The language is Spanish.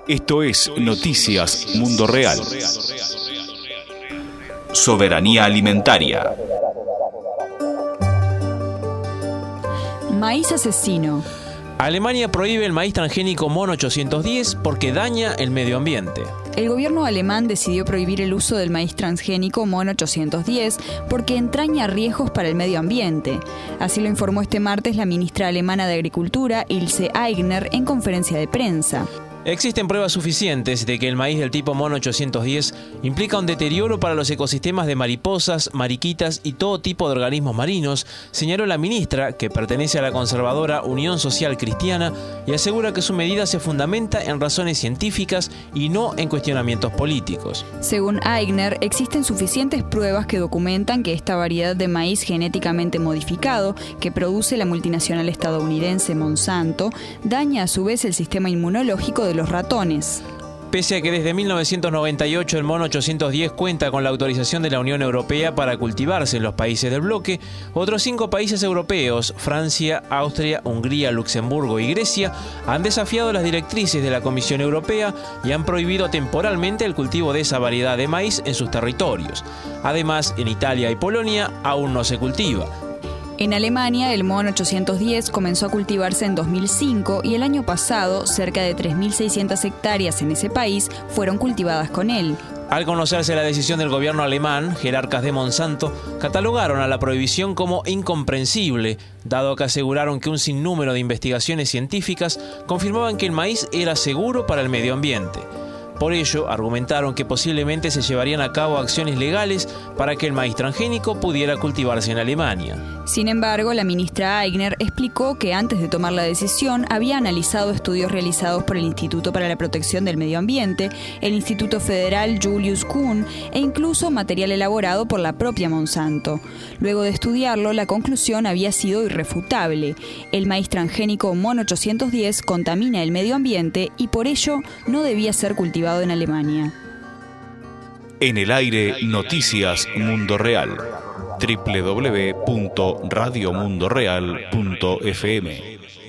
Esto es Noticias Mundo Real. Soberanía alimentaria. Maíz asesino. Alemania prohíbe el maíz transgénico MON 810 porque daña el medio ambiente. El gobierno alemán decidió prohibir el uso del maíz transgénico MON 810 porque entraña riesgos para el medio ambiente. Así lo informó este martes la ministra alemana de Agricultura, Ilse Aigner, en conferencia de prensa. Existen pruebas suficientes de que el maíz del tipo MON 810 implica un deterioro para los ecosistemas de mariposas, mariquitas y todo tipo de organismos marinos, señaló la ministra, que pertenece a la conservadora Unión Social Cristiana, y asegura que su medida se fundamenta en razones científicas y no en cuestionamientos políticos. Según Aigner, existen suficientes pruebas que documentan que esta variedad de maíz genéticamente modificado, que produce la multinacional estadounidense Monsanto, daña a su vez el sistema inmunológico de los ratones. Pese a que desde 1998 el MON 810 cuenta con la autorización de la Unión Europea para cultivarse en los países del bloque, otros 5 países europeos, Francia, Austria, Hungría, Luxemburgo y Grecia, han desafiado las directrices de la Comisión Europea y han prohibido temporalmente el cultivo de esa variedad de maíz en sus territorios. Además, en Italia y Polonia aún no se cultiva. En Alemania, el MON 810 comenzó a cultivarse en 2005 y el año pasado, cerca de 3.600 hectáreas en ese país fueron cultivadas con él. Al conocerse la decisión del gobierno alemán, jerarcas de Monsanto catalogaron a la prohibición como incomprensible, dado que aseguraron que un sinnúmero de investigaciones científicas confirmaban que el maíz era seguro para el medio ambiente. Por ello, argumentaron que posiblemente se llevarían a cabo acciones legales para que el maíz transgénico pudiera cultivarse en Alemania. Sin embargo, la ministra Aigner explicó que antes de tomar la decisión había analizado estudios realizados por el Instituto para la Protección del Medio Ambiente, el Instituto Federal Julius Kuhn e incluso material elaborado por la propia Monsanto. Luego de estudiarlo, la conclusión había sido irrefutable. El maíz transgénico MON 810 contamina el medio ambiente y por ello no debía ser cultivado en Alemania. En el aire, Noticias Mundo Real. www.radiomundoreal.fm